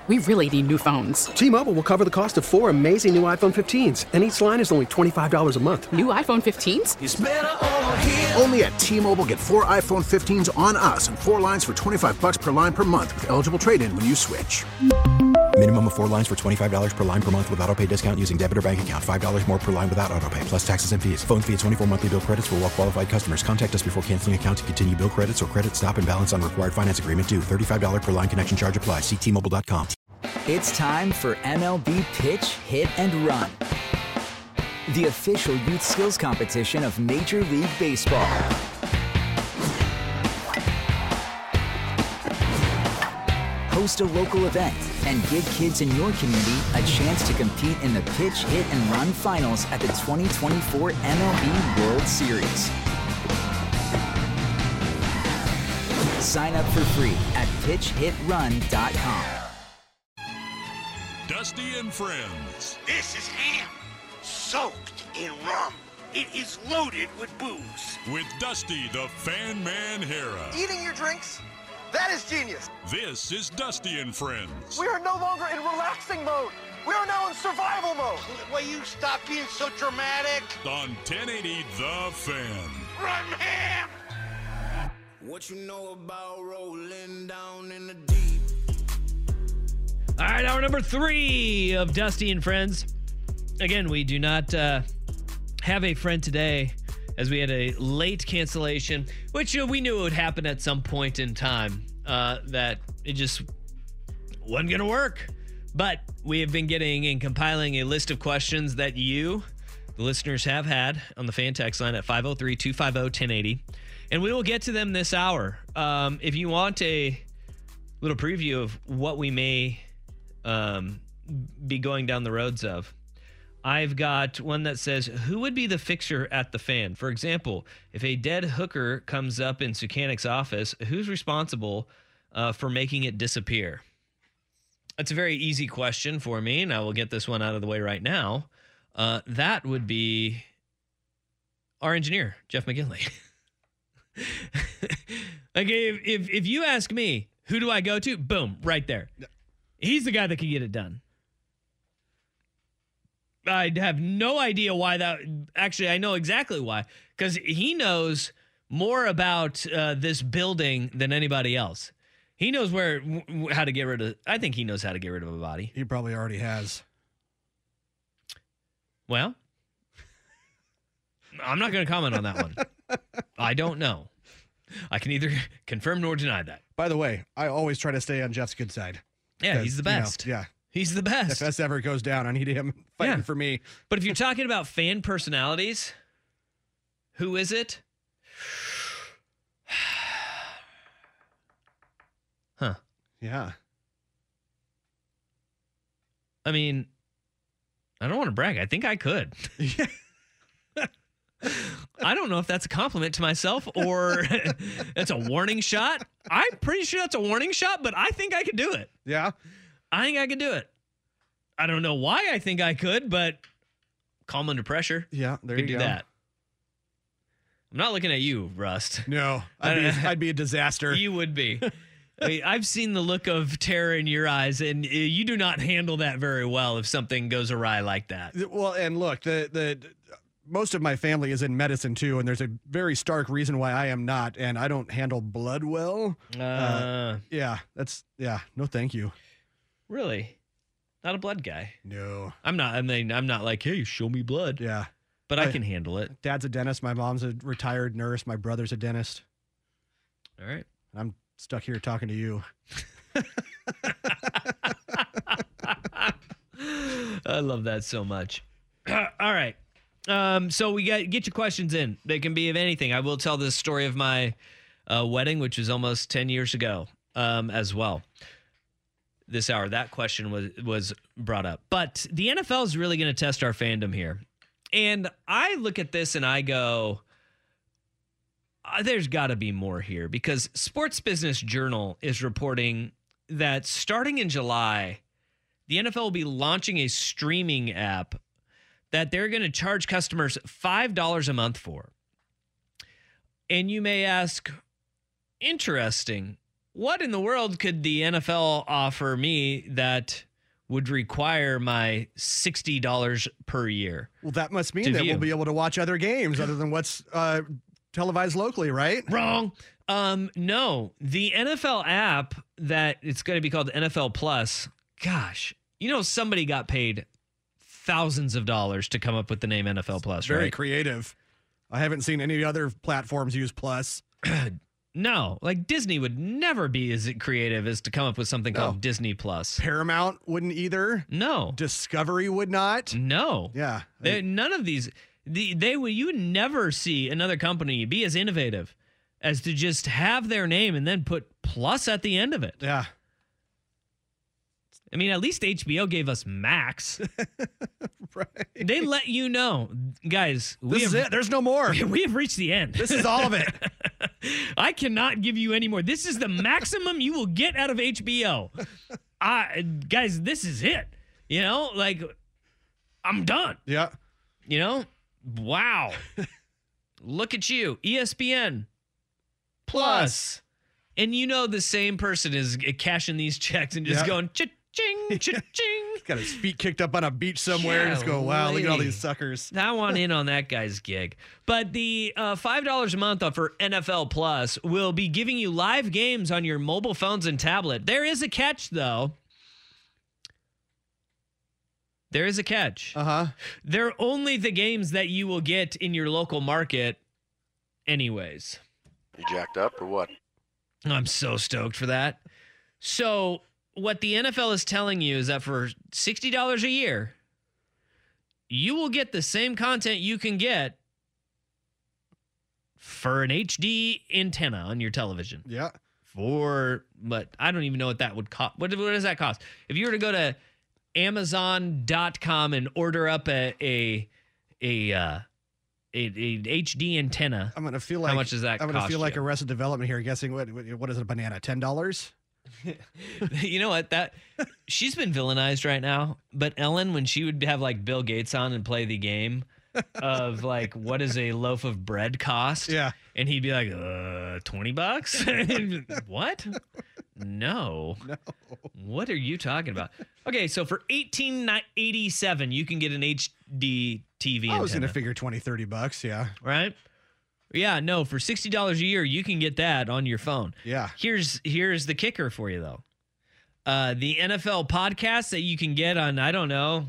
We really need new phones. T-Mobile will cover the cost of 4 amazing new iPhone 15s, and each line is only $25 a month. New iPhone 15s? It's better over here. Only at T-Mobile, get 4 iPhone 15s on us and 4 lines for $25 per line per month with eligible trade-in when you switch. Minimum of 4 lines for $25 per line per month with autopay discount using debit or bank account. $5 more per line without autopay, plus taxes and fees. Phone fee at 24 monthly bill credits for well-qualified customers. Contact us before canceling account to continue bill credits or credit stop and balance on required finance agreement due. $35 per line connection charge applies. See T-Mobile.com. It's time for MLB Pitch, Hit, and Run, the official youth skills competition of Major League Baseball. Host a local event and give kids in your community a chance to compete in the Pitch, Hit, and Run finals at the 2024 MLB World Series. Sign up for free at pitchhitrun.com. Dusty and Friends. This is ham, soaked in rum. It is loaded with booze. With Dusty the Fan Man Hera. Eating your drinks? That is genius. This is Dusty and Friends. We are no longer in relaxing mode. We are now in survival mode. Will you stop being so dramatic? On 1080 The Fan. Run ham! What you know about rolling down in the deep? All right, hour number 3 of Dusty and Friends. Again, we do not have a friend today as we had a late cancellation, which we knew it would happen at some point in time, that it just wasn't going to work. But we have been getting and compiling a list of questions that you, the listeners, have had on the fan text line at 503-250-1080. And we will get to them this hour. If you want a little preview of what we may be going down the roads of, I've got one that says, who would be the fixer at the Fan? For example, if a dead hooker comes up in Sukanik's office, who's responsible for making it disappear? That's a very easy question for me, and I will get this one out of the way right now. That would be our engineer, Jeff McGinley. Like, if you ask me, who do I go to? Boom, right there. He's the guy that can get it done. I have no idea why that. Actually, I know exactly why. Because he knows more about this building than anybody else. He knows how to get rid of. I think he knows how to get rid of a body. He probably already has. Well, I'm not going to comment on that one. I don't know. I can neither confirm nor deny that. By the way, I always try to stay on Jeff's good side. Yeah, he's the best. Yeah. He's the best. If this ever goes down, I need him fighting for me. But if you're talking about fan personalities, who is it? Huh. Yeah. I mean, I don't want to brag. I think I could. I don't know if that's a compliment to myself or it's a warning shot. I'm pretty sure that's a warning shot, but I think I could do it. Yeah. I think I could do it. I don't know why I think I could, but calm under pressure. Yeah, there you do go. That. I'm not looking at you, Rust. No, I'd be a disaster. You would be. I've seen the look of terror in your eyes, and you do not handle that very well if something goes awry like that. Well, and look, the most of my family is in medicine too, and there's a very stark reason why I am not, and I don't handle blood well. No, thank you. Really? Not a blood guy? No. I'm not. I mean, I'm not like, hey, show me blood. Yeah. But I can handle it. Dad's a dentist. My mom's a retired nurse. My brother's a dentist. All right. I'm stuck here talking to you. I love that so much. All right. So we get your questions in. They can be of anything. I will tell the story of my wedding, which was almost 10 years ago as well. This hour, that question was brought up. But the NFL is really going to test our fandom here. And I look at this and I go, there's got to be more here, because Sports Business Journal is reporting that starting in July, the NFL will be launching a streaming app that they're going to charge customers $5 a month for. And you may ask, interesting, what in the world could the NFL offer me that would require my $60 per year? Well, that must mean that we'll be able to watch other games other than what's televised locally, right? Wrong. No, the NFL app that it's going to be called NFL Plus. Gosh, somebody got paid thousands of dollars to come up with the name NFL Plus, Very right? creative. I haven't seen any other platforms use Plus. No, like Disney would never be as creative as to come up with something called Disney Plus. Paramount wouldn't either. No. Discovery would not. No. Yeah. None of these. You would never see another company be as innovative as to just have their name and then put Plus at the end of it. Yeah. I mean, at least HBO gave us Max. Right. They let you know, guys. This is it. There's no more. We have reached the end. This is all of it. I cannot give you any more. This is the maximum you will get out of HBO. Guys, this is it. I'm done. Yeah. Wow. Look at you. ESPN Plus. And the same person is cashing these checks and just going cha-ching, cha-ching. Got his feet kicked up on a beach somewhere and just go, wow, look at all these suckers. I want in on that guy's gig. But the $5 a month for NFL Plus will be giving you live games on your mobile phones and tablet. There is a catch, though. There is a catch. Uh-huh. They're only the games that you will get in your local market anyways. You jacked up or what? I'm so stoked for that. So what the NFL is telling you is that for $60 a year, you will get the same content you can get for an HD antenna on your television. Yeah. But I don't even know what that would cost. What does that cost? If you were to go to Amazon.com and order up a HD antenna, I'm gonna feel like how much does that cost? I'm gonna feel like you? Arrested Development here, guessing what is it, a banana? $10? You know what? She's been villainized right now. But Ellen, when she would have like Bill Gates on and play the game of like, what does a loaf of bread cost? Yeah, and he'd be like, $20. What? No. What are you talking about? Okay, so for $18.87, you can get an HD TV. I was antenna. gonna figure $20-$30. Yeah. Right. Yeah, no, for $60 a year, you can get that on your phone. Yeah. Here's the kicker for you, though. The NFL podcast that you can get on, I don't know,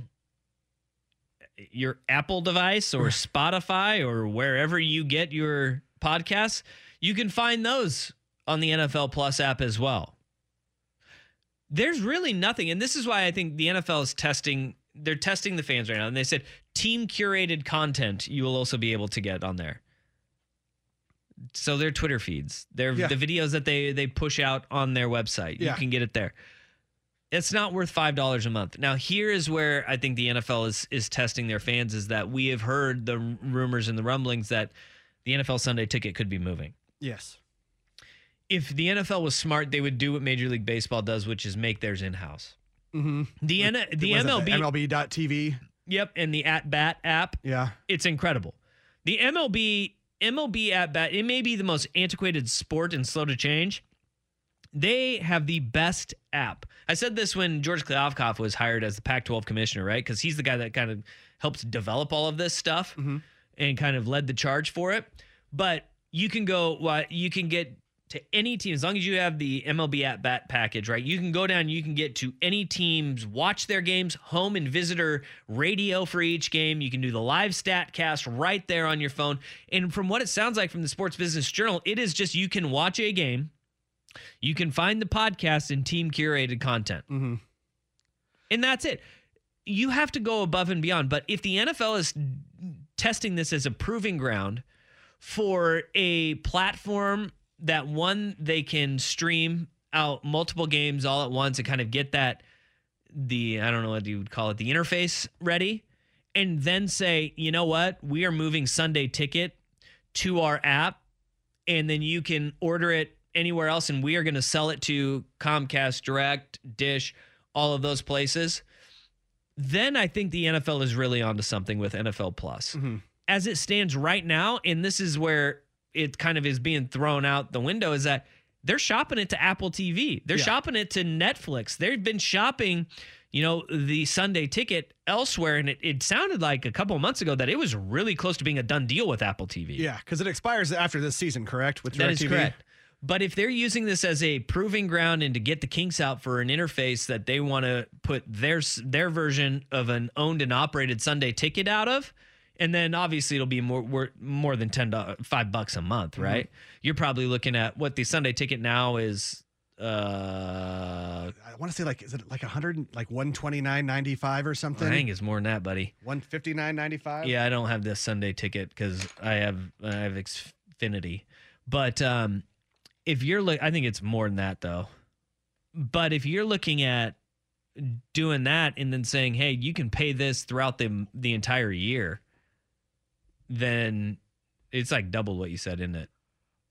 your Apple device or Spotify or wherever you get your podcasts, you can find those on the NFL Plus app as well. There's really nothing, and this is why I think the NFL is testing the fans right now, and they said team-curated content you will also be able to get on there. So their Twitter feeds, the videos that they push out on their website, you can get it there. It's not worth $5 a month. Now, here is where I think the NFL is testing their fans, is that we have heard the rumors and the rumblings that the NFL Sunday Ticket could be moving. Yes. If the NFL was smart, they would do what Major League Baseball does, which is make theirs in-house. Mm-hmm. The MLB... MLB.TV. Yep, and the At-Bat app. Yeah. It's incredible. The MLB At-Bat, it may be the most antiquated sport and slow to change. They have the best app. I said this when George Kliavkoff was hired as the Pac-12 commissioner, right? Because he's the guy that kind of helped develop all of this stuff and kind of led the charge for it. But you can get to any team, as long as you have the MLB At-Bat package, right? You can go down, you can get to any teams, watch their games, home and visitor radio for each game. You can do the live stat cast right there on your phone. And from what it sounds like from the Sports Business Journal, it is just you can watch a game, you can find the podcast and team-curated content. Mm-hmm. And that's it. You have to go above and beyond. But if the NFL is testing this as a proving ground for a platform that, one, they can stream out multiple games all at once and kind of get I don't know what you would call it, the interface ready, and then say, you know what, we are moving Sunday Ticket to our app, and then you can order it anywhere else, and we are going to sell it to Comcast, Direct, Dish, all of those places. Then I think the NFL is really onto something with NFL Plus. Mm-hmm. As it stands right now, and this is where it kind of is being thrown out the window, is that they're shopping it to Apple TV. They're shopping it to Netflix. They've been shopping, the Sunday Ticket elsewhere, and it sounded like a couple of months ago that it was really close to being a done deal with Apple TV. Yeah, because it expires after this season, correct? With That is DirecTV? correct. But if they're using this as a proving ground and to get the kinks out for an interface that they want to put their version of an owned and operated Sunday Ticket out of, and then obviously it'll be more than $5 a month, right? Mm-hmm. You're probably looking at what the Sunday Ticket now is. I want to say is it like $129.95 or something? I think it's more than that, buddy. $159.95. Yeah, I don't have this Sunday Ticket because I have Xfinity, but if you're I think it's more than that though. But if you're looking at doing that and then saying, hey, you can pay this throughout the entire year, then it's like double what you said, isn't it?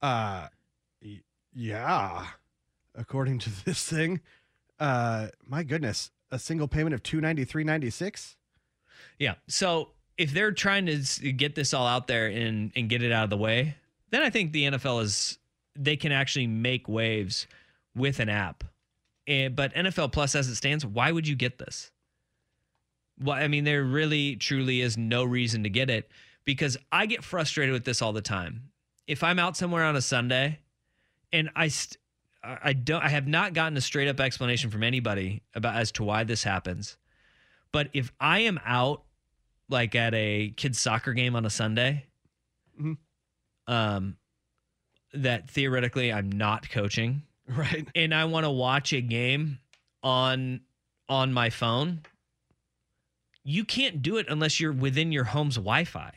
Yeah. According to this thing, my goodness, a single payment of $293.96. Yeah. So if they're trying to get this all out there and get it out of the way, then I think the NFL they can actually make waves with an app. But NFL Plus, as it stands, why would you get this? Well, I mean, there really, truly is no reason to get it, because I get frustrated with this all the time. If I'm out somewhere on a Sunday and I have not gotten a straight up explanation from anybody as to why this happens. But if I am out like at a kid's soccer game on a Sunday, that theoretically I'm not coaching, right? And I want to watch a game on my phone, you can't do it unless you're within your home's Wi-Fi.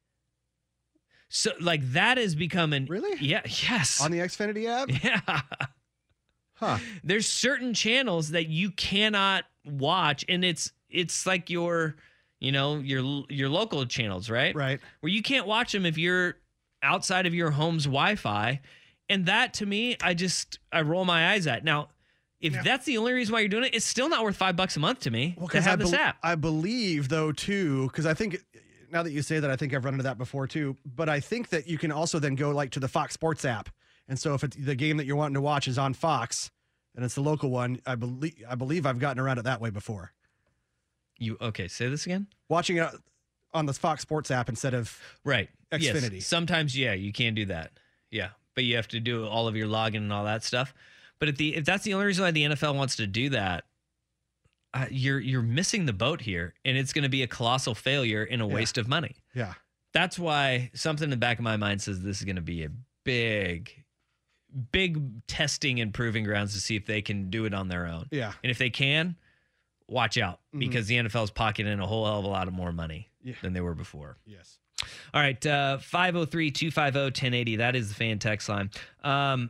So that has become really? Yeah. Yes. On the Xfinity app? Yeah. Huh. There's certain channels that you cannot watch, and it's like your local channels, right? Right. Where you can't watch them if you're outside of your home's Wi-Fi. And that, to me, I roll my eyes at. Now, if that's the only reason why you're doing it, it's still not worth $5 a month to me to have this app. I believe, though, too, because I think, now that you say that, I think I've run into that before, too. But I think that you can also then go to the Fox Sports app. And so if it's the game that you're wanting to watch is on Fox and it's the local one, I believe I've gotten around it that way before. Okay, say this again? Watching it on the Fox Sports app instead of Xfinity. Yes. Sometimes, you can do that. Yeah, but you have to do all of your login and all that stuff. But if that's the only reason why the NFL wants to do that, you're missing the boat here, and it's going to be a colossal failure and a waste of money. Yeah. That's why something in the back of my mind says this is going to be a big testing and proving grounds to see if they can do it on their own. Yeah. And if they can, watch out, because the NFL is pocketing a whole hell of a lot of more money than they were before. Yes. All right. 503-250-1080. That is the fan text line. I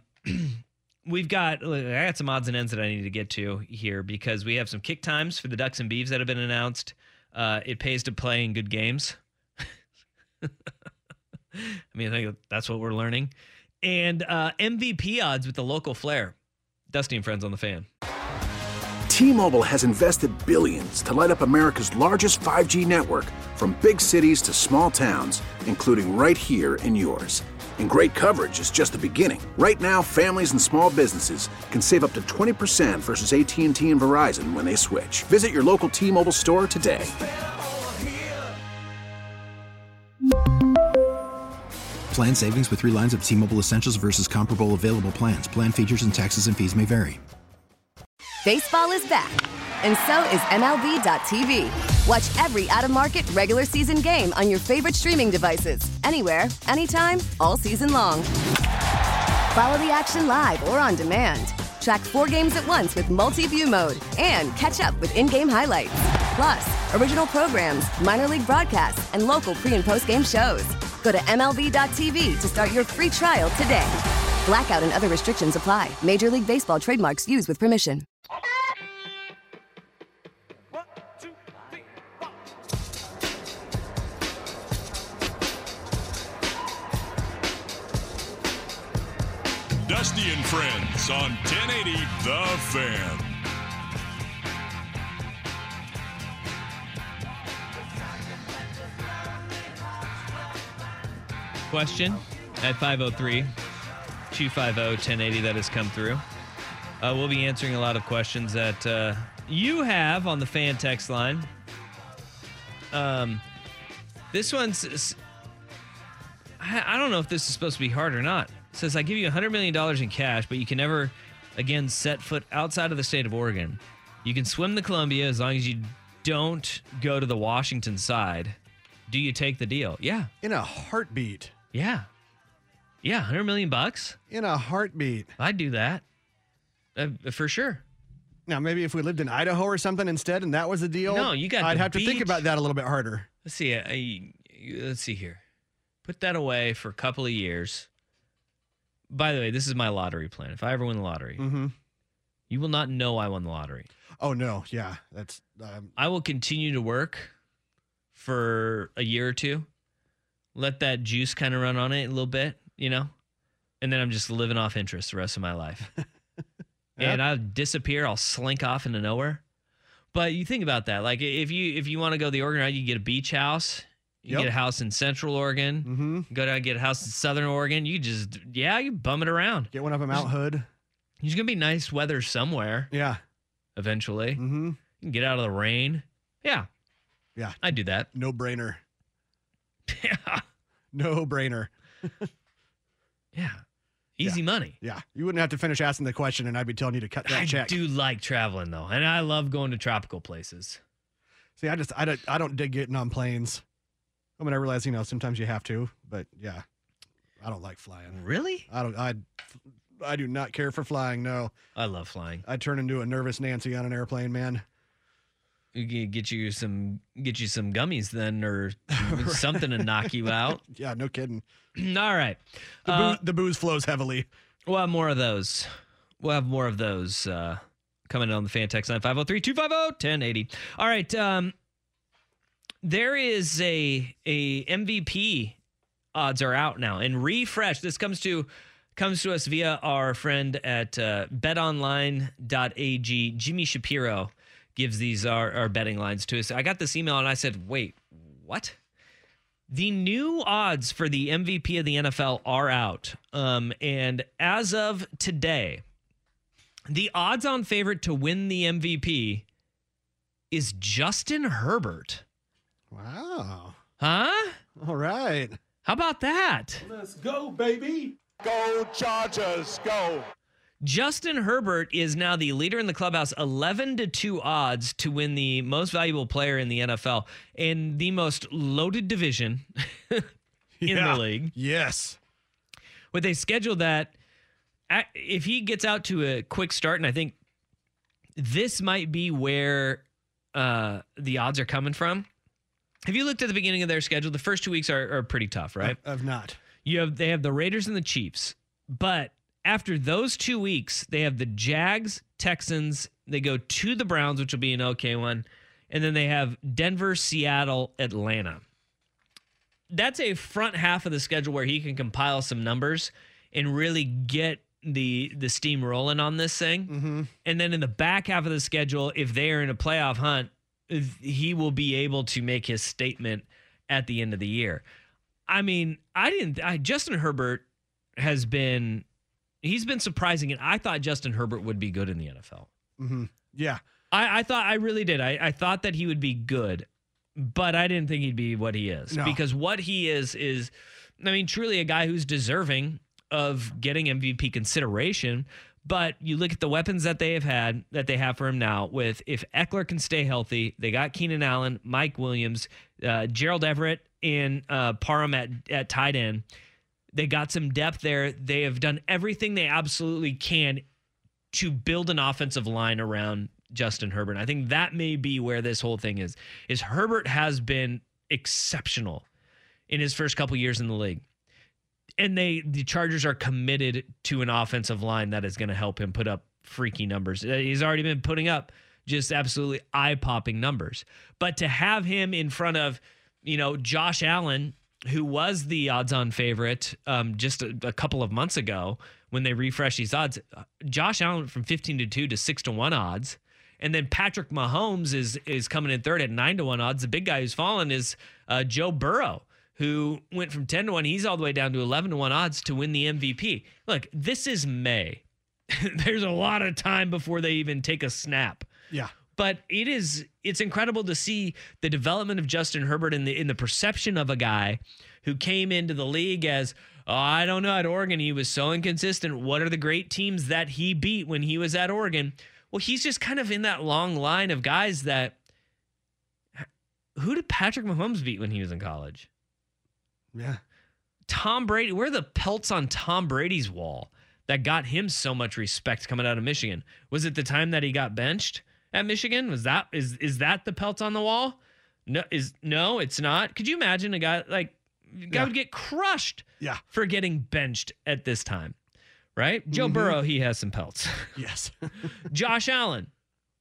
got some odds and ends that I need to get to here, because we have some kick times for the Ducks and Beavs that have been announced. It pays to play in good games. I think that's what we're learning. And MVP odds with the local flair. Dusty and Friends on the Fan. T-Mobile has invested billions to light up America's largest 5G network, from big cities to small towns, including right here in yours. And great coverage is just the beginning. Right now, families and small businesses can save up to 20% versus AT&T and Verizon when they switch. Visit your local T-Mobile store today. Plan savings with 3 lines of T-Mobile Essentials versus comparable available plans. Plan features and taxes and fees may vary. Baseball is back, and so is MLB.tv. Watch every out-of-market regular season game on your favorite streaming devices, anywhere, anytime, all season long. Follow the action live or on demand. Track 4 games at once with multi-view mode and catch up with in-game highlights. Plus, original programs, minor league broadcasts, and local pre- and post-game shows. Go to MLB.tv to start your free trial today. Blackout and other restrictions apply. Major League Baseball trademarks used with permission. Dusty and Friends on 1080 The Fan. Question at 503 250-1080 that has come through. We'll be answering a lot of questions that you have on the fan text line. This one's, I don't know if this is supposed to be hard or not. It says, I give you $100 million in cash, but you can never again set foot outside of the state of Oregon. You can swim the Columbia as long as you don't go to the Washington side. Do you take the deal? Yeah. In a heartbeat. Yeah. Yeah, $100 million? In a heartbeat. I'd do that. For sure. Now, maybe if we lived in Idaho or something instead and that was the deal, no, you got I'd the have to think beach. about that a little bit harder. Let's see. Let's see here. Put that away for a couple of years. By the way, this is my lottery plan. If I ever win the lottery, you will not know I won the lottery. Oh, no. Yeah. That's. I will continue to work for a year or two. Let that juice kind of run on it a little bit, you know? And then I'm just living off interest the rest of my life. And I'll disappear. I'll slink off into nowhere. But you think about that. Like, if you want to go the Oregon route, you get a beach house. You get a house in Central Oregon. Go down and get a house in Southern Oregon. You just, you bum it around. Get one up in Mount Hood. There's going to be nice weather somewhere. Yeah. Eventually. You can get out of the rain. Yeah. Yeah. I'd do that. No brainer. Yeah. No brainer. Yeah. Easy money. Yeah. You wouldn't have to finish asking the question and I'd be telling you to cut that check. I do like traveling though. And I love going to tropical places. See, I don't dig getting on planes. I mean, I realize, sometimes you have to, but yeah, I don't like flying. Really? I do not care for flying. No. I love flying. I'd turn into a nervous Nancy on an airplane, man. You get you some gummies then, or something to knock you out. Yeah, no kidding. All right. The booze flows heavily. We'll have more of those. Coming in on the fan text line 503-250-1080. All right. There is a MVP odds are out now, and refresh. This comes to us via our friend at betonline.ag. Jimmy Shapiro gives these our betting lines to us. I got this email and I said, wait, what? The new odds for the MVP of the NFL are out. And as of today, the odds-on favorite to win the MVP is Justin Herbert. Wow. Huh? All right. How about that? Let's go, baby. Go Chargers, go. Justin Herbert is now the leader in the clubhouse, 11-2 odds to win the most valuable player in the NFL in the most loaded division in the league. Yes. But they scheduled that if he gets out to a quick start, and I think this might be where the odds are coming from. Have you looked at the beginning of their schedule? The first 2 weeks are pretty tough, right? I've not. They have the Raiders and the Chiefs, but after those 2 weeks, they have the Jags, Texans. They go to the Browns, which will be an okay one, and then they have Denver, Seattle, Atlanta. That's a front half of the schedule where he can compile some numbers and really get the steam rolling on this thing. And then in the back half of the schedule, if they are in a playoff hunt, he will be able to make his statement at the end of the year. I mean, Justin Herbert he's been surprising, and I thought Justin Herbert would be good in the NFL. Yeah. I really did. I thought that he would be good, but I didn't think he'd be what he is. No. Because what he is, I mean, truly a guy who's deserving of getting MVP consideration. But you look at the weapons that they have for him now. With if Eckler can stay healthy, they got Keenan Allen, Mike Williams, Gerald Everett, and Parham at tight end. They got some depth there. They have done everything they absolutely can to build an offensive line around Justin Herbert. I think that may be where this whole thing is Herbert has been exceptional in his first couple years in the league. And the Chargers are committed to an offensive line that is going to help him put up freaky numbers. He's already been putting up just absolutely eye-popping numbers. But to have him in front of, Josh Allen, who was the odds-on favorite just a couple of months ago when they refreshed these odds, Josh Allen went from 15-2 to 6-1 odds. And then Patrick Mahomes is coming in third at 9-1 odds. The big guy who's fallen is Joe Burrow, who went from 10-1. He's all the way down to 11-1 odds to win the MVP. Look, this is May. There's a lot of time before they even take a snap. Yeah. But it's incredible to see the development of Justin Herbert in the perception of a guy who came into the league as, I don't know, at Oregon, he was so inconsistent. What are the great teams that he beat when he was at Oregon? Well, he's just kind of in that long line of guys that, who did Patrick Mahomes beat when he was in college? Yeah. Tom Brady. Where are the pelts on Tom Brady's wall that got him so much respect coming out of Michigan? Was it the time that he got benched at Michigan? Is that the pelt on the wall? No, it's not. Could you imagine a guy would get crushed for getting benched at this time, right? Joe Burrow, he has some pelts. Yes. Josh Allen.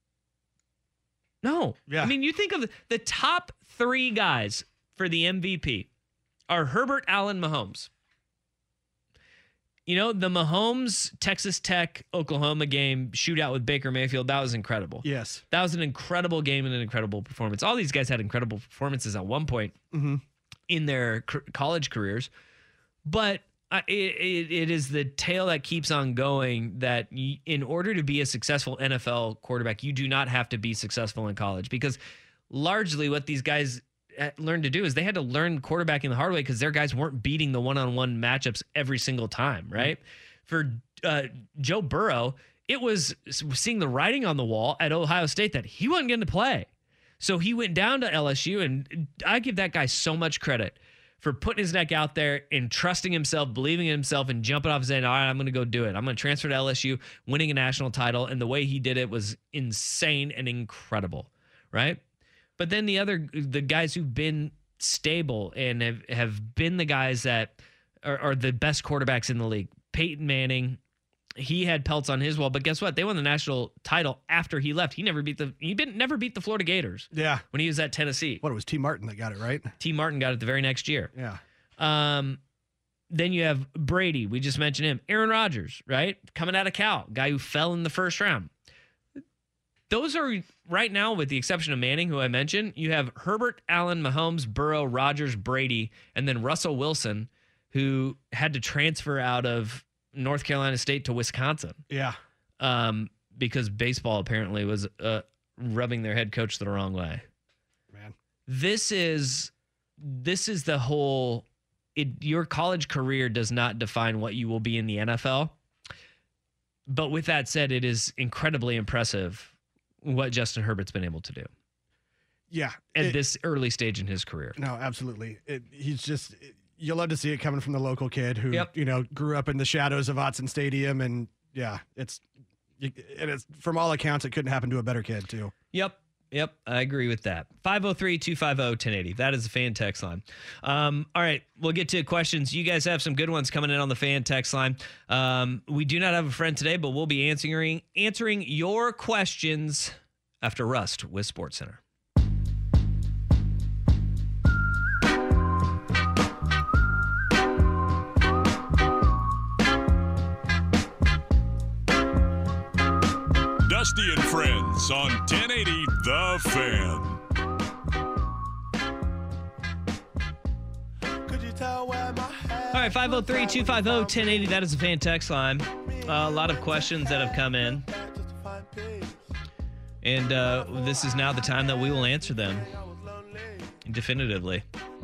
No. Yeah. I mean, you think of the top 3 guys for the MVP are Herbert, Allen, Mahomes. You know, the Mahomes, Texas Tech, Oklahoma game shootout with Baker Mayfield, that was incredible. Yes. That was an incredible game and an incredible performance. All these guys had incredible performances at one point in their college careers. But it is the tale that keeps on going that in order to be a successful NFL quarterback, you do not have to be successful in college, because largely what these guys learned to do is they had to learn quarterbacking the hard way because their guys weren't beating the one-on-one matchups every single time, right? For Joe Burrow, it was seeing the writing on the wall at Ohio State that he wasn't going to play. So he went down to LSU, and I give that guy so much credit for putting his neck out there and trusting himself, believing in himself, and jumping off and saying, all right, I'm going to go do it. I'm going to transfer to LSU, winning a national title. And the way he did it was insane and incredible, right? But then the guys who've been stable and have been the guys that are the best quarterbacks in the league. Peyton Manning, he had pelts on his wall, but guess what? They won the national title after he left. He never beat the Florida Gators. Yeah. When he was at Tennessee. What, it was T. Martin that got it, right? T. Martin got it the very next year. Yeah. Then you have Brady. We just mentioned him. Aaron Rodgers, right? Coming out of Cal, guy who fell in the first round. Those are, right now, with the exception of Manning, who I mentioned, you have Herbert, Allen, Mahomes, Burrow, Rodgers, Brady, and then Russell Wilson, who had to transfer out of North Carolina State to Wisconsin. Yeah. Because baseball apparently was rubbing their head coach the wrong way. Man. This is the whole, your college career does not define what you will be in the NFL. But with that said, it is incredibly impressive what Justin Herbert's been able to do. Yeah. At this early stage in his career. No, absolutely. You love to see it coming from the local kid who, grew up in the shadows of Autzen Stadium. And yeah, it's from all accounts, it couldn't happen to a better kid too. Yep. I agree with that. 503-250-1080. That is the fan text line. All right. We'll get to questions. You guys have some good ones coming in on the fan text line. We do not have a friend today, but we'll be answering your questions after Rust with SportsCenter. Dusty and Friends on 1080 The Fan. All right, 503-250-1080. That is the fan text line. A lot of questions that have come in. And this is now the time that we will answer them definitively.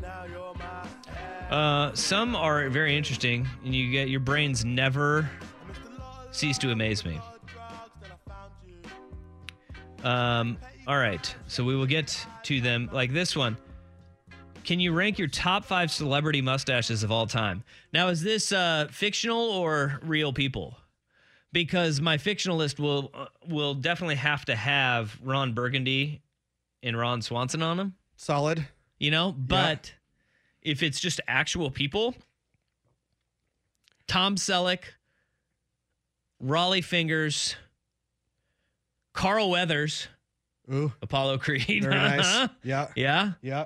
Some are very interesting, and your brains never cease to amaze me. All right, so we will get to them like this one. Can you rank your top 5 celebrity mustaches of all time? Now, is this fictional or real people? Because my fictional list will definitely have to have Ron Burgundy and Ron Swanson on them. Solid. But if it's just actual people, Tom Selleck, Raleigh Fingers, Carl Weathers, Apollo Creed. Very nice. Yeah.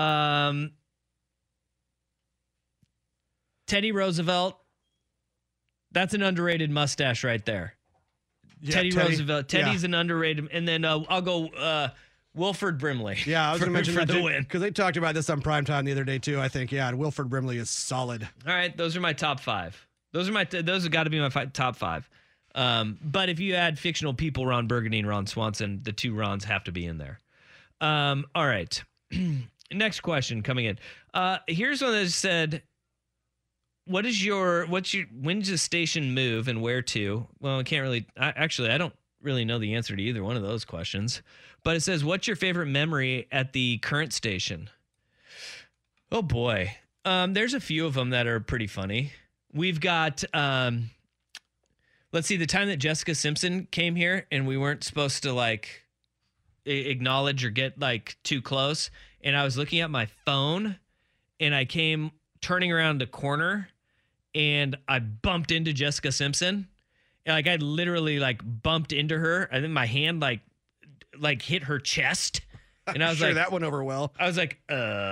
Teddy Roosevelt. That's an underrated mustache right there. Yeah, Teddy Roosevelt. Teddy's an underrated. And then I'll go Wilford Brimley. Yeah, I was going to mention for that the win. because they talked about this on primetime the other day too. I think, yeah, and Wilford Brimley is solid. All right, those are my top 5. Those have got to be my top 5. But if you add fictional people, Ron Burgundy and Ron Swanson, the 2 Rons have to be in there. All right. Next question coming in. Here's one that said, when does the station move and where to? Well, I can't really, I don't really know the answer to either one of those questions, but it says, what's your favorite memory at the current station? Oh boy. There's a few of them that are pretty funny. We've got, let's see, the time that Jessica Simpson came here and we weren't supposed to like acknowledge or get like too close. And I was looking at my phone and I came turning around the corner and I bumped into Jessica Simpson. Like I literally like bumped into her. And then my hand like hit her chest. And I was sure like, that went over well. I was like,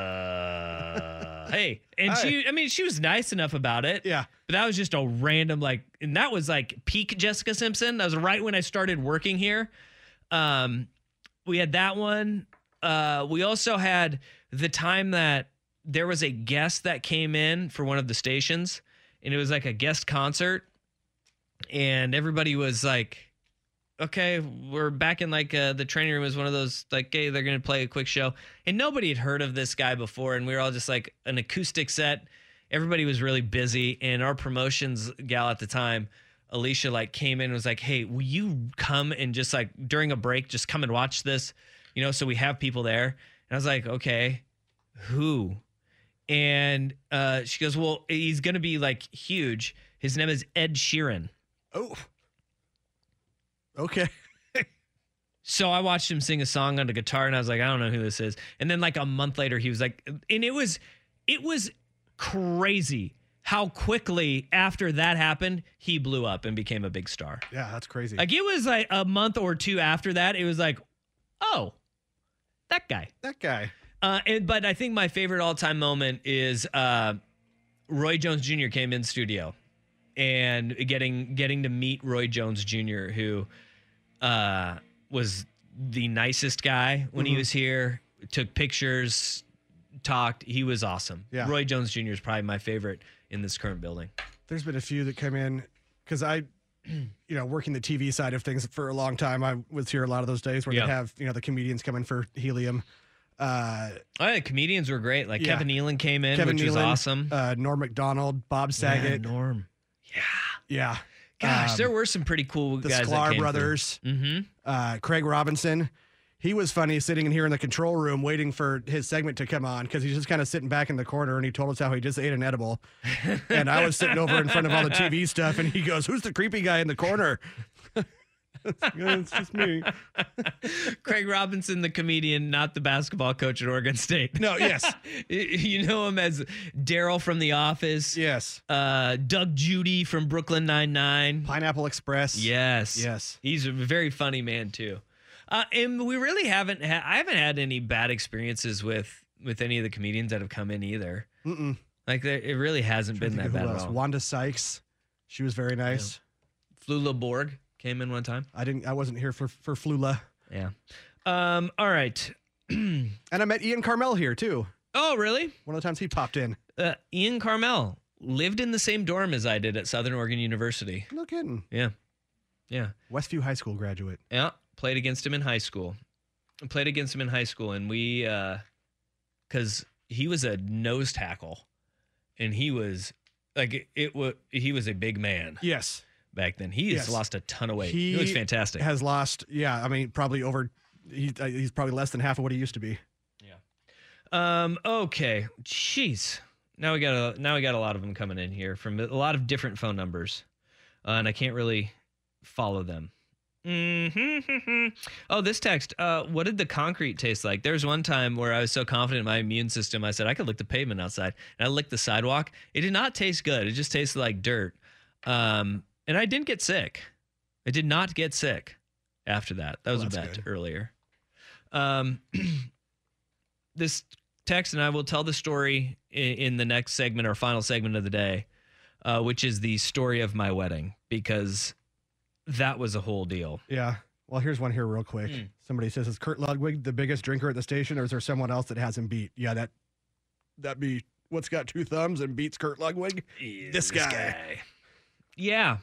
hey. And she was nice enough about it. Yeah. But that was just a random and that was like peak Jessica Simpson. That was right when I started working here. We had that one. We also had the time that there was a guest that came in for one of the stations, and it was like a guest concert, and everybody was like, okay, we're back in like the training room is one of those like, hey, they're going to play a quick show. And nobody had heard of this guy before. And we were all just like an acoustic set. Everybody was really busy. And our promotions gal at the time, Alicia, like came in and was like, hey, will you come and just like during a break, just come and watch this, so we have people there. And I was like, okay, who? And she goes, well, he's going to be like huge. His name is Ed Sheeran. Oh, okay. So I watched him sing a song on the guitar and I was like, I don't know who this is. And then like a month later, he was like, and it was crazy how quickly after that happened, he blew up and became a big star. Yeah, that's crazy. Like it was like a month or 2 after that. It was like, oh, that guy. But I think my favorite all-time moment is Roy Jones Jr. came in studio and getting to meet Roy Jones Jr., who was the nicest guy when he was here, took pictures, talked. He was awesome. Yeah. Roy Jones Jr. is probably my favorite in this current building. There's been a few that come in because I, working the TV side of things for a long time, I was here a lot of those days where they have, the comedians come in for Helium. The comedians were great. Like Kevin Nealon came in, which was awesome. Norm Macdonald, Bob Saget. Yeah, Norm. Yeah. Gosh, there were some pretty cool the guys. Sklar that came brothers. Mm-hmm. Craig Robinson. He was funny sitting in here in the control room waiting for his segment to come on because he's just kind of sitting back in the corner and he told us how he just ate an edible. And I was sitting over in front of all the TV stuff and he goes, who's the creepy guy in the corner? It's just me. Craig Robinson, the comedian, not the basketball coach at Oregon State. No, yes. You know him as Daryl from The Office. Yes. Doug Judy from Brooklyn Nine-Nine. Pineapple Express. Yes. He's a very funny man, too. And we really I haven't had any bad experiences with any of the comedians that have come in either. Mm-mm. Like, it really hasn't been that bad at all. Wanda Sykes. She was very nice. Yeah. Flula Borg came in one time. I wasn't here for Flula. Yeah. All right. And I met Ian Carmel here too. Oh, really? One of the times he popped in. Ian Carmel lived in the same dorm as I did at Southern Oregon University. No kidding. Yeah. Westview High School graduate. Yeah. Played against him in high school. And we, because he was a nose tackle, and he was like he was a big man. Yes. Back then, he has lost a ton of weight. He was fantastic. Has lost, probably over. He's probably less than half of what he used to be. Yeah. Okay. Jeez. Now we got a lot of them coming in here from a lot of different phone numbers, and I can't really follow them. Oh, this text. What did the concrete taste like? There was one time where I was so confident in my immune system, I said I could lick the pavement outside, and I licked the sidewalk. It did not taste good. It just tasted like dirt. And I didn't get sick. I did not get sick after that. That was a bet earlier. This text, and I will tell the story in the next segment, our final segment of the day, which is the story of my wedding, because that was a whole deal. Yeah. Well, here's one here real quick. Somebody says, is Kurt Ludwig the biggest drinker at the station, or is there someone else that has him beat? Yeah, that be what's got two thumbs and beats Kurt Ludwig? This guy. Yeah.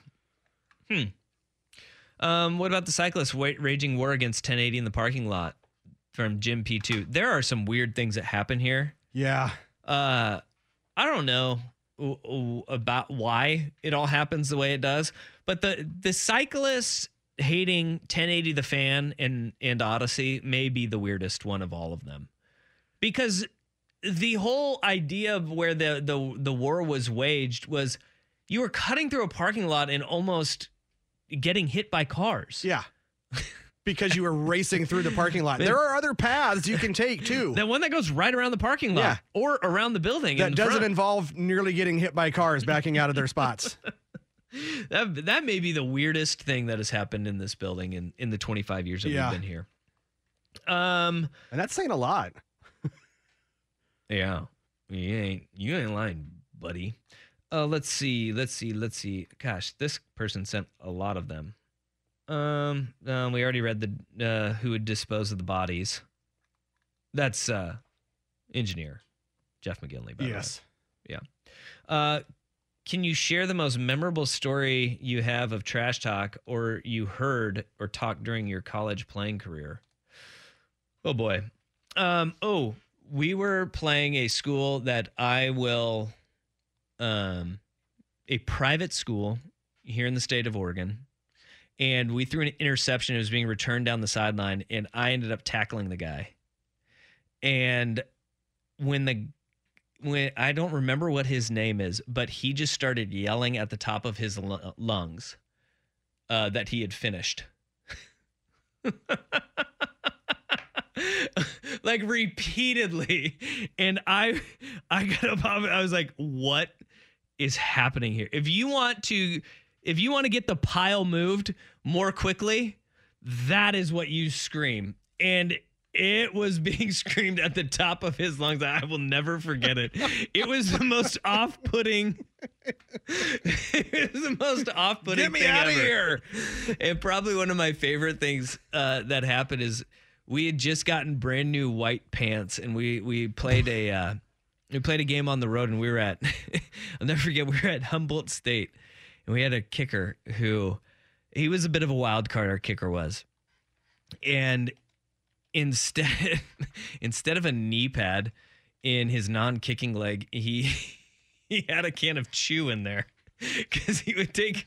What about the cyclist raging war against 1080 in the parking lot from Jim P2? There are some weird things that happen here. Yeah. I don't know about why it all happens the way it does, but the cyclists hating 1080 the Fan and Odyssey may be the weirdest one of all of them, because the whole idea of where the war was waged was you were cutting through a parking lot and almost getting hit by cars. Yeah. Because you were racing through the parking lot. There are other paths you can take too. That one that goes right around the parking lot or around the building. That doesn't involve nearly getting hit by cars backing out of their spots. That may be the weirdest thing that has happened in this building in the 25 years that we've been here. And that's saying a lot. Yeah. You ain't lying, buddy. Let's see. Gosh, this person sent a lot of them. We already read the who would dispose of the bodies. That's engineer Jeff McGinley, by the way. Yeah. Can you share the most memorable story you have of trash talk or you heard or talked during your college playing career? Oh boy. We were playing a school that I will, a private school here in the state of Oregon. And we threw an interception. It was being returned down the sideline, and I ended up tackling the guy. And when I don't remember what his name is, but he just started yelling at the top of his lungs that he had finished. Like repeatedly. And I got up off it. I was like, what is happening here? If you want to get the pile moved more quickly, that is what you scream. And it was being screamed at the top of his lungs. I will never forget it. It was the most off-putting. It was the most off-putting. Get me out of here! And probably one of my favorite things that happened is we had just gotten brand new white pants, and we played a game on the road, and we were at I'll never forget. We were at Humboldt State, and we had a kicker who he was a bit of a wild card. Our kicker was, and instead of a knee pad in his non-kicking leg, he had a can of chew in there because he would take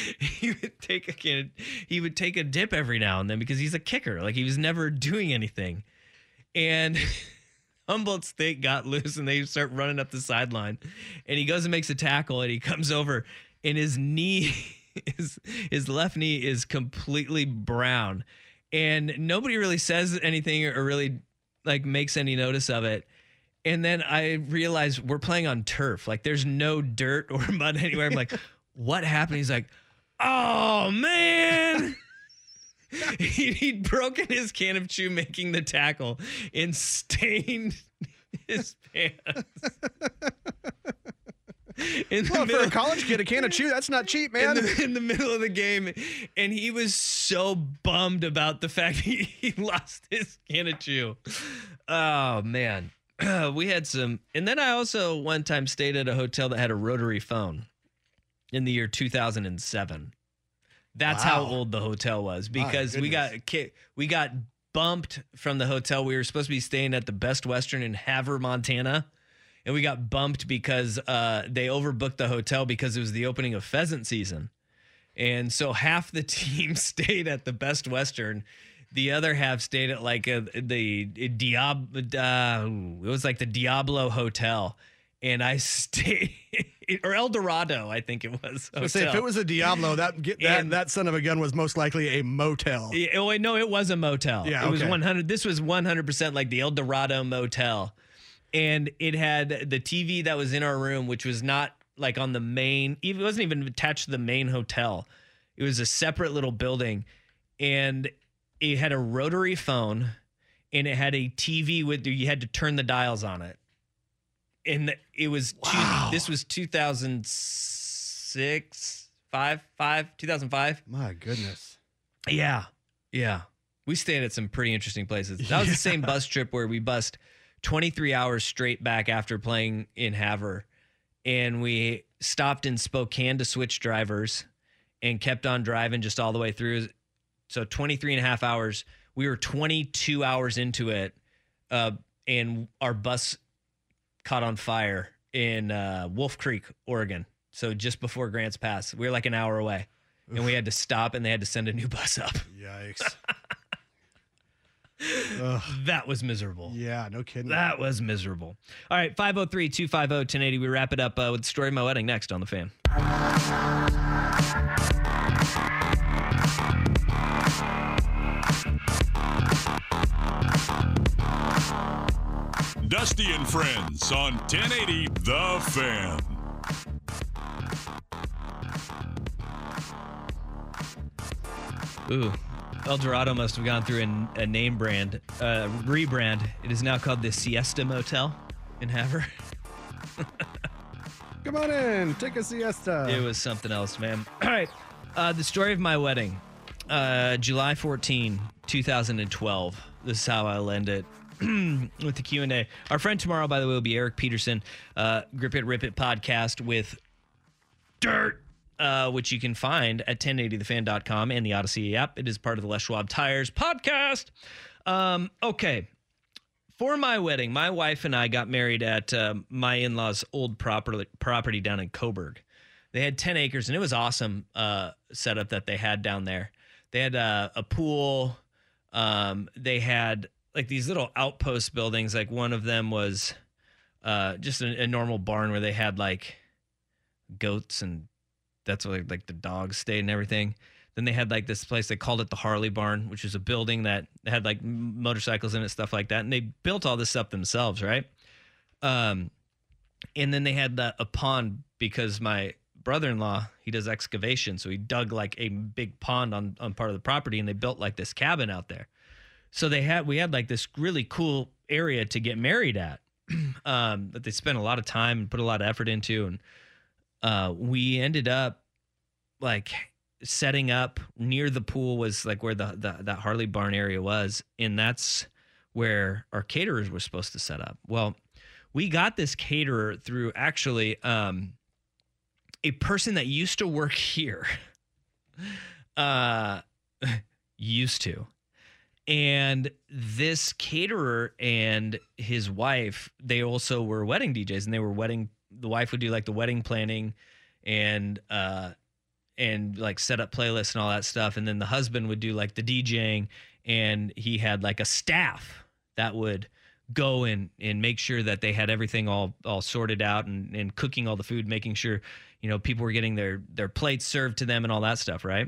a dip every now and then because he's a kicker. Like, he was never doing anything. And Humboldt State got loose and they start running up the sideline, and he goes and makes a tackle, and he comes over and his knee his left knee is completely brown. And nobody really says anything or really like makes any notice of it. And then I realized we're playing on turf. Like, there's no dirt or mud anywhere. I'm like, what happened? He's like, oh, man. He'd broken his can of chew making the tackle and stained his pants. For a college kid, a can of chew, that's not cheap, man. In the middle of the game, and he was so bummed about the fact he lost his can of chew. Oh, man. We had some. And then I also one time stayed at a hotel that had a rotary phone in the year 2007. That's how old the hotel was, because we got bumped from the hotel. We were supposed to be staying at the Best Western in Havre, Montana. And we got bumped because they overbooked the hotel because it was the opening of pheasant season. And so half the team stayed at the Best Western. The other half stayed at like it was like the Diablo Hotel. And I stayed, or El Dorado, I think it was. So if it was a Diablo, that son of a gun was most likely a motel. Yeah, no, it was a motel. Yeah, it was 100. This was 100% like the El Dorado Motel. And it had the TV that was in our room, which was not like on the main, it wasn't even attached to the main hotel. It was a separate little building, and it had a rotary phone, and it had a TV with, you had to turn the dials on it. And it was, this was 2005. My goodness. Yeah. Yeah. We stayed at some pretty interesting places. That was the same bus trip where we bussed 23 hours straight back after playing in Havre. And we stopped in Spokane to switch drivers and kept on driving just all the way through. So 23 and a half hours. We were 22 hours into it, and our bus caught on fire in Wolf Creek, Oregon. So just before Grants Pass. We were like an hour away. Oof. And we had to stop, and they had to send a new bus up. Yikes. That was miserable. Yeah, no kidding. That was miserable. All right, 503-250-1080. We wrap it up with the story of my wedding next on The Fan. Dusty and Friends on 1080 The Fan. Ooh, El Dorado must have gone through a name brand, rebrand. It is now called the Siesta Motel in Havre. Come on in, take a siesta. It was something else, man. All right, the story of my wedding, July 14, 2012. This is how I'll end it. With the Q&A. Our friend tomorrow, by the way, will be Eric Peterson, Grip It, Rip It podcast with Dirt, which you can find at 1080thefan.com and the Odyssey app. It is part of the Les Schwab Tires podcast. Okay. For my wedding, my wife and I got married at my in-laws' old property down in Coburg. They had 10 acres, and it was awesome setup that they had down there. They had a pool. They had like these little outpost buildings. Like one of them was just a normal barn where they had like goats, and that's where like the dogs stayed and everything. Then they had like this place, they called it the Harley Barn, which is a building that had like motorcycles in it, stuff like that. And they built all this up themselves, right? And then they had a pond because my brother-in-law, he does excavation. So he dug like a big pond on part of the property, and they built like this cabin out there. So we had like this really cool area to get married at that they spent a lot of time and put a lot of effort into. And we ended up like setting up near the pool was like where that Harley Barn area was. And that's where our caterers were supposed to set up. Well, we got this caterer through actually a person that used to work here. Used to. And this caterer and his wife, they also were wedding DJs, and the wife would do like the wedding planning and like set up playlists and all that stuff. And then the husband would do like the DJing, and he had like a staff that would go and make sure that they had everything all sorted out and cooking all the food, making sure, people were getting their plates served to them and all that stuff. Right.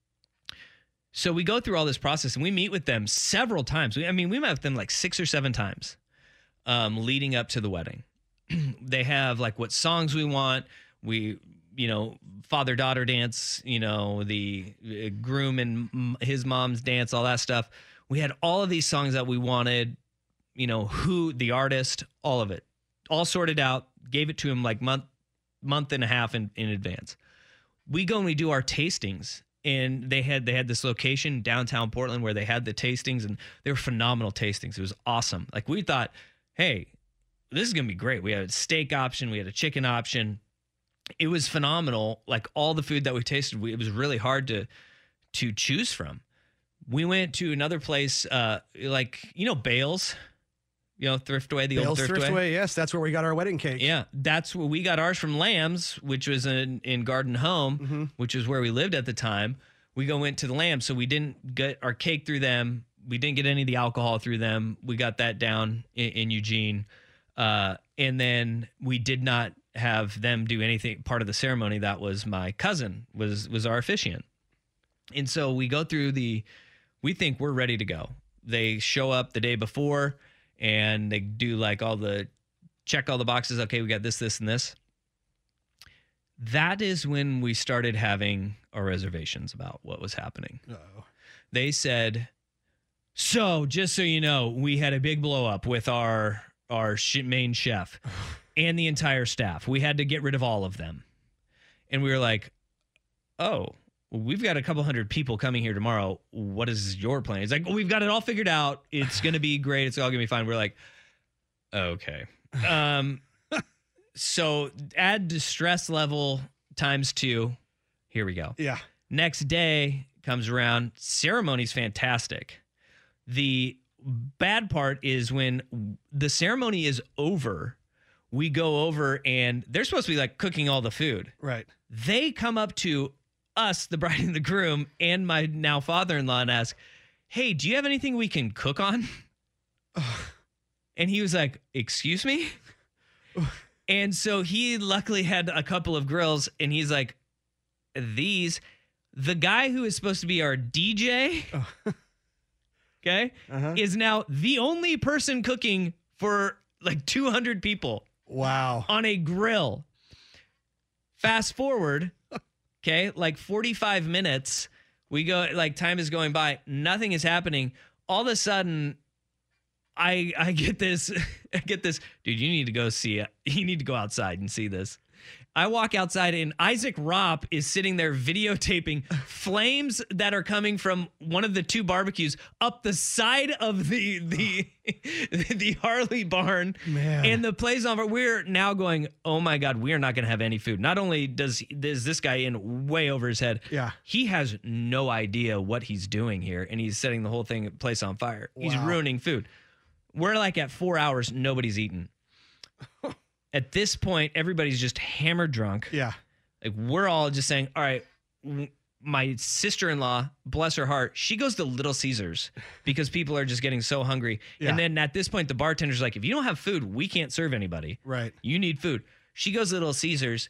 So we go through all this process, and we meet with them several times. We met with them like 6 or 7 times leading up to the wedding. They have like what songs we want. We, father-daughter dance, the groom and his mom's dance, all that stuff. We had all of these songs that we wanted, who, the artist, all of it, all sorted out, gave it to him like month and a half in advance. We go and we do our tastings. And they had this location downtown Portland where they had the tastings, and they were phenomenal tastings. It was awesome. Like we thought, hey, this is going to be great. We had a steak option. We had a chicken option. It was phenomenal. Like all the food that we tasted, it was really hard to choose from. We went to another place, Bales, Thriftway, the old Thriftway. Yes, that's where we got our wedding cake. Yeah, that's where we got ours from Lamb's, which was in Garden Home, which is where we lived at the time. We went to the Lamb's, so we didn't get our cake through them. We didn't get any of the alcohol through them. We got that down in Eugene. And then we did not have them do anything, part of the ceremony. That was my cousin, was our officiant. And so we go through we think we're ready to go. They show up the day before, and they do like check all the boxes. Okay, we got this, and this. That is when we started having our reservations about what was happening. Uh-oh. They said, so just so you know, we had a big blow up with our main chef and the entire staff. We had to get rid of all of them. And we were like, oh, we've got a couple hundred people coming here tomorrow. What is your plan? He's like, we've got it all figured out. It's going to be great. It's all going to be fine. We're like, okay. So add distress level ×2. Here we go. Yeah. Next day comes around. Ceremony's fantastic. The bad part is when the ceremony is over, we go over and they're supposed to be like cooking all the food. Right. They come up to us, the bride and the groom, and my now father-in-law, and ask, hey, do you have anything we can cook on? And he was like, excuse me? And so he luckily had a couple of grills, and he's like, the guy who is supposed to be our DJ, okay, is now the only person cooking for like 200 people. Wow. On a grill. Fast forward, okay, like 45 minutes, we go, like time is going by, nothing is happening. All of a sudden, I get this, dude, you need to go see it. You need to go outside and see this. I walk outside and Isaac Ropp is sitting there videotaping flames that are coming from one of the two barbecues up the side of the Harley barn. Man. And the place on fire. We're now going, oh my God, we are not going to have any food. Not only is this guy in way over his head, he has no idea what he's doing here, and he's setting the whole place on fire. Wow. He's ruining food. We're like at 4 hours, nobody's eaten. At this point, everybody's just hammered drunk. Yeah. Like we're all just saying, all right, my sister-in-law, bless her heart, she goes to Little Caesars because people are just getting so hungry. Yeah. And then at this point, the bartender's like, if you don't have food, we can't serve anybody. Right. You need food. She goes to Little Caesars.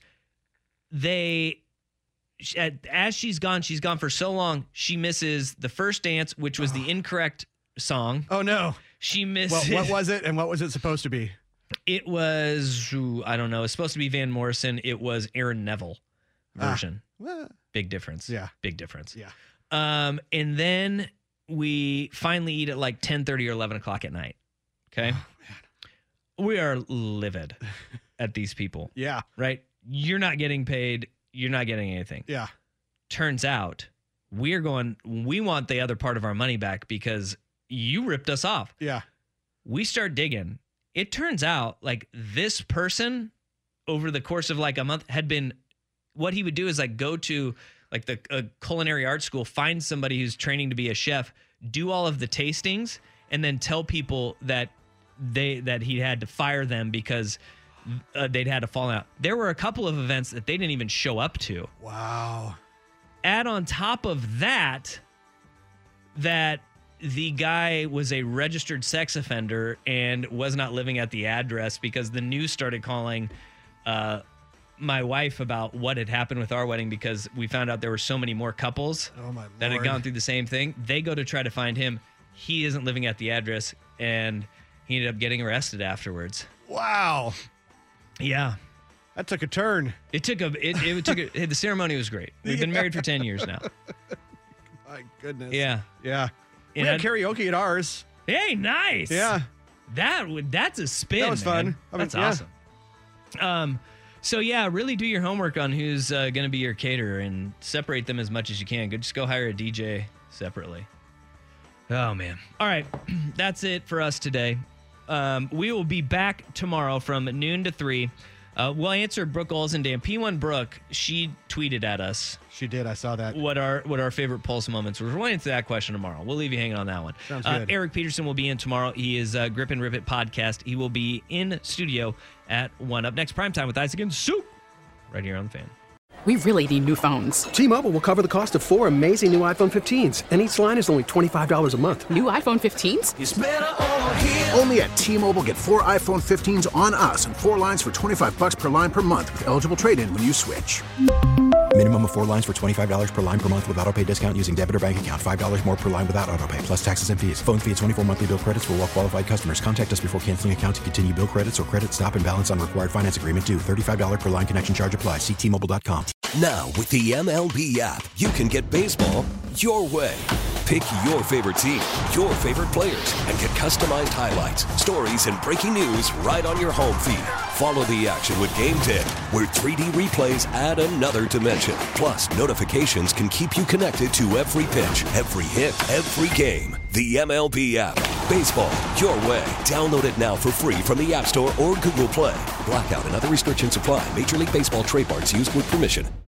As she's gone for so long, she misses the first dance, which was the incorrect song. Oh, no. She misses. What was it, and what was it supposed to be? It was, I don't know. It's supposed to be Van Morrison. It was Aaron Neville version. Big difference. Yeah. Big difference. Yeah. And then we finally eat at like 10:30 or 11 o'clock at night. Okay. Oh, we are livid at these people. Yeah. Right? You're not getting paid. You're not getting anything. Yeah. Turns out we want the other part of our money back because you ripped us off. Yeah. We start digging. It turns out like this person over the course of like a month had been, what he would do is like go to like a culinary arts school, find somebody who's training to be a chef, do all of the tastings, and then tell people that he had to fire them because they'd had a falling out. There were a couple of events that they didn't even show up to. Wow. Add on top of that the guy was a registered sex offender and was not living at the address because the news started calling my wife about what had happened with our wedding because we found out there were so many more couples that had gone through the same thing. They go to try to find him. He isn't living at the address, and he ended up getting arrested afterwards. Wow. Yeah. That took a turn. The ceremony was great. We've been married for 10 years now. My goodness. Yeah. Yeah. We had karaoke at ours. Hey, nice. Yeah. That's a spin. That was fun. That's awesome. So yeah, really do your homework on who's going to be your caterer and separate them as much as you can. Just go hire a DJ separately. Oh man. All right. That's it for us today. We will be back tomorrow from noon to 3. We'll answer Brooke Olzendam. P1 Brooke, she tweeted at us. She did. I saw that. What our favorite Pulse moments were. We'll answer that question tomorrow. We'll leave you hanging on that one. Sounds good. Eric Peterson will be in tomorrow. He is Grip and Rip It podcast. He will be in studio at 1. Up next, Primetime with Isaac and Soup, right here on The Fan. We really need new phones. T-Mobile will cover the cost of 4 amazing new iPhone 15s, and each line is only $25 a month. New iPhone 15s? It's better over here. Only at T-Mobile, get 4 iPhone 15s on us and 4 lines for $25 per line per month with eligible trade-in when you switch. Minimum of 4 lines for $25 per line per month with autopay discount using debit or bank account. $5 more per line without autopay, plus taxes and fees. Phone fee at 24 monthly bill credits for well-qualified customers. Contact us before canceling account to continue bill credits or credit stop and balance on required finance agreement due. $35 per line connection charge applies. See T-Mobile.com. Now, with the MLB app, you can get baseball your way. Pick your favorite team, your favorite players, and get customized highlights, stories, and breaking news right on your home feed. Follow the action with Game 10, where 3D replays add another dimension. Plus, notifications can keep you connected to every pitch, every hit, every game. The MLB app. Baseball, your way. Download it now for free from the App Store or Google Play. Blackout and other restrictions apply. Major League Baseball trademarks used with permission.